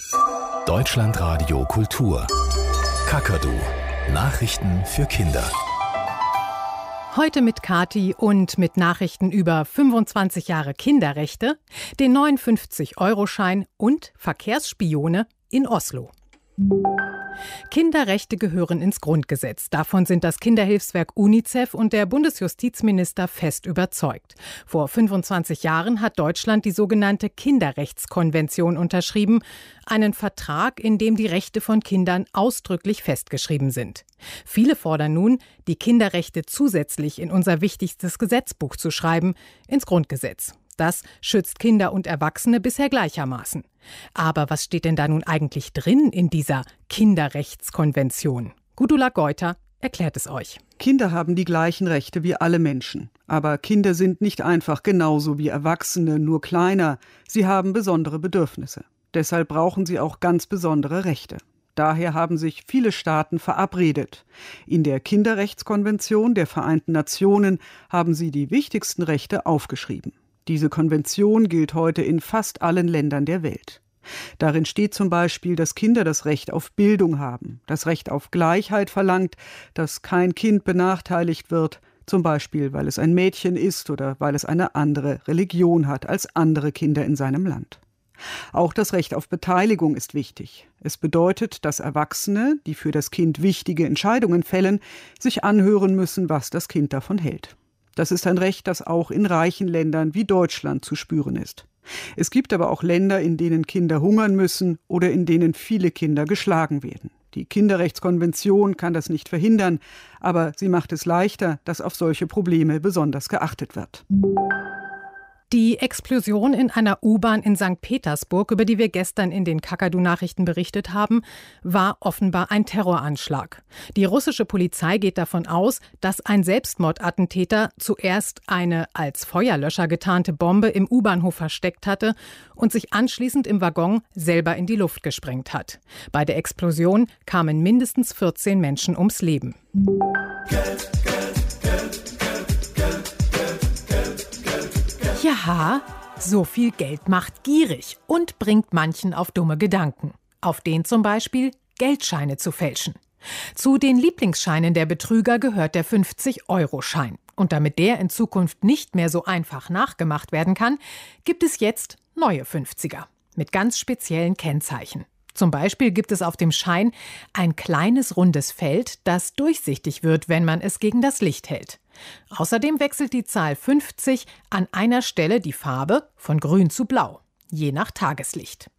Deutschlandradio Kultur. Kakadu. Nachrichten für Kinder. Heute mit Kathi und mit Nachrichten über 25 Jahre Kinderrechte, den neuen 50-Euro-Schein und Verkehrsspione in Oslo. Kinderrechte gehören ins Grundgesetz. Davon sind das Kinderhilfswerk UNICEF und der Bundesjustizminister fest überzeugt. Vor 25 Jahren hat Deutschland die sogenannte Kinderrechtskonvention unterschrieben, einen Vertrag, in dem die Rechte von Kindern ausdrücklich festgeschrieben sind. Viele fordern nun, die Kinderrechte zusätzlich in unser wichtigstes Gesetzbuch zu schreiben, ins Grundgesetz. Das schützt Kinder und Erwachsene bisher gleichermaßen. Aber was steht denn da nun eigentlich drin in dieser Kinderrechtskonvention? Gudula Geuter erklärt es euch. Kinder haben die gleichen Rechte wie alle Menschen. Aber Kinder sind nicht einfach genauso wie Erwachsene, nur kleiner. Sie haben besondere Bedürfnisse. Deshalb brauchen sie auch ganz besondere Rechte. Daher haben sich viele Staaten verabredet. In der Kinderrechtskonvention der Vereinten Nationen haben sie die wichtigsten Rechte aufgeschrieben. Diese Konvention gilt heute in fast allen Ländern der Welt. Darin steht zum Beispiel, dass Kinder das Recht auf Bildung haben, das Recht auf Gleichheit verlangt, dass kein Kind benachteiligt wird, zum Beispiel weil es ein Mädchen ist oder weil es eine andere Religion hat als andere Kinder in seinem Land. Auch das Recht auf Beteiligung ist wichtig. Es bedeutet, dass Erwachsene, die für das Kind wichtige Entscheidungen fällen, sich anhören müssen, was das Kind davon hält. Das ist ein Recht, das auch in reichen Ländern wie Deutschland zu spüren ist. Es gibt aber auch Länder, in denen Kinder hungern müssen oder in denen viele Kinder geschlagen werden. Die Kinderrechtskonvention kann das nicht verhindern, aber sie macht es leichter, dass auf solche Probleme besonders geachtet wird. Die Explosion in einer U-Bahn in St. Petersburg, über die wir gestern in den Kakadu-Nachrichten berichtet haben, war offenbar ein Terroranschlag. Die russische Polizei geht davon aus, dass ein Selbstmordattentäter zuerst eine als Feuerlöscher getarnte Bombe im U-Bahnhof versteckt hatte und sich anschließend im Waggon selber in die Luft gesprengt hat. Bei der Explosion kamen mindestens 14 Menschen ums Leben. Ja, so viel Geld macht gierig und bringt manchen auf dumme Gedanken. Auf den zum Beispiel Geldscheine zu fälschen. Zu den Lieblingsscheinen der Betrüger gehört der 50-Euro-Schein. Und damit der in Zukunft nicht mehr so einfach nachgemacht werden kann, gibt es jetzt neue 50er mit ganz speziellen Kennzeichen. Zum Beispiel gibt es auf dem Schein ein kleines rundes Feld, das durchsichtig wird, wenn man es gegen das Licht hält. Außerdem wechselt die Zahl 50 an einer Stelle die Farbe von grün zu blau, je nach Tageslicht.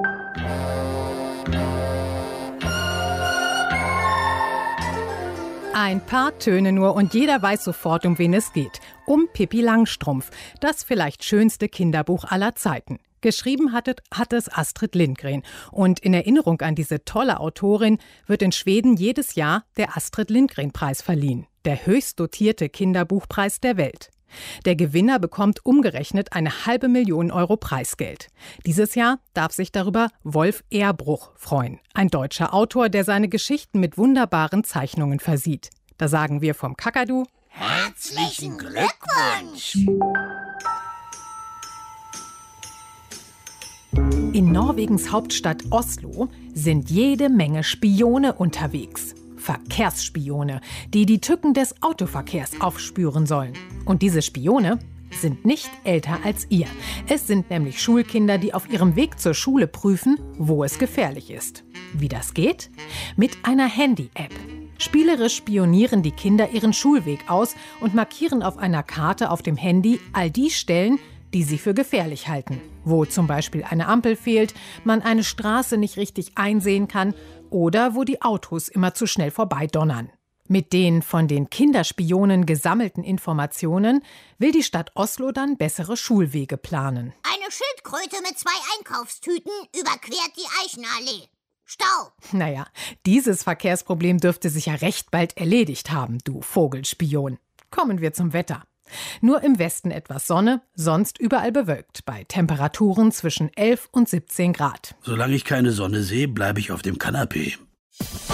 Ein paar Töne nur und jeder weiß sofort, um wen es geht. Um Pippi Langstrumpf, das vielleicht schönste Kinderbuch aller Zeiten. Geschrieben hat es Astrid Lindgren. Und in Erinnerung an diese tolle Autorin wird in Schweden jedes Jahr der Astrid Lindgren-Preis verliehen. Der höchst dotierte Kinderbuchpreis der Welt. Der Gewinner bekommt umgerechnet 500.000 Euro Preisgeld. Dieses Jahr darf sich darüber Wolf Erbruch freuen. Ein deutscher Autor, der seine Geschichten mit wunderbaren Zeichnungen versieht. Da sagen wir vom Kakadu: Herzlichen Glückwunsch! In Norwegens Hauptstadt Oslo sind jede Menge Spione unterwegs. Verkehrsspione, die die Tücken des Autoverkehrs aufspüren sollen. Und diese Spione sind nicht älter als ihr. Es sind nämlich Schulkinder, die auf ihrem Weg zur Schule prüfen, wo es gefährlich ist. Wie das geht? Mit einer Handy-App. Spielerisch spionieren die Kinder ihren Schulweg aus und markieren auf einer Karte auf dem Handy all die Stellen, die sie für gefährlich halten. Wo zum Beispiel eine Ampel fehlt, man eine Straße nicht richtig einsehen kann oder wo die Autos immer zu schnell vorbeidonnern. Mit den von den Kinderspionen gesammelten Informationen will die Stadt Oslo dann bessere Schulwege planen. Eine Schildkröte mit 2 Einkaufstüten überquert die Eichenallee. Stau! Naja, dieses Verkehrsproblem dürfte sich ja recht bald erledigt haben, du Vogelspion. Kommen wir zum Wetter. Nur im Westen etwas Sonne, sonst überall bewölkt, bei Temperaturen zwischen 11 und 17 Grad. Solange ich keine Sonne sehe, bleibe ich auf dem Kanapee.